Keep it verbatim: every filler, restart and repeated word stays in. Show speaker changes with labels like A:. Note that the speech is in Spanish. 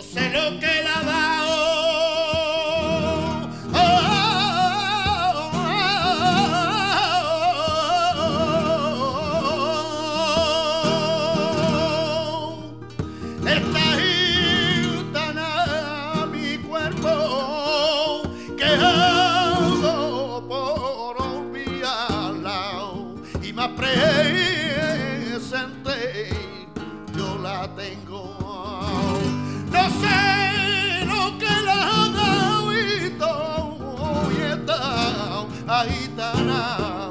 A: sé lo que la da. Presente yo la tengo, no sé lo que la ha dado y está ahí está.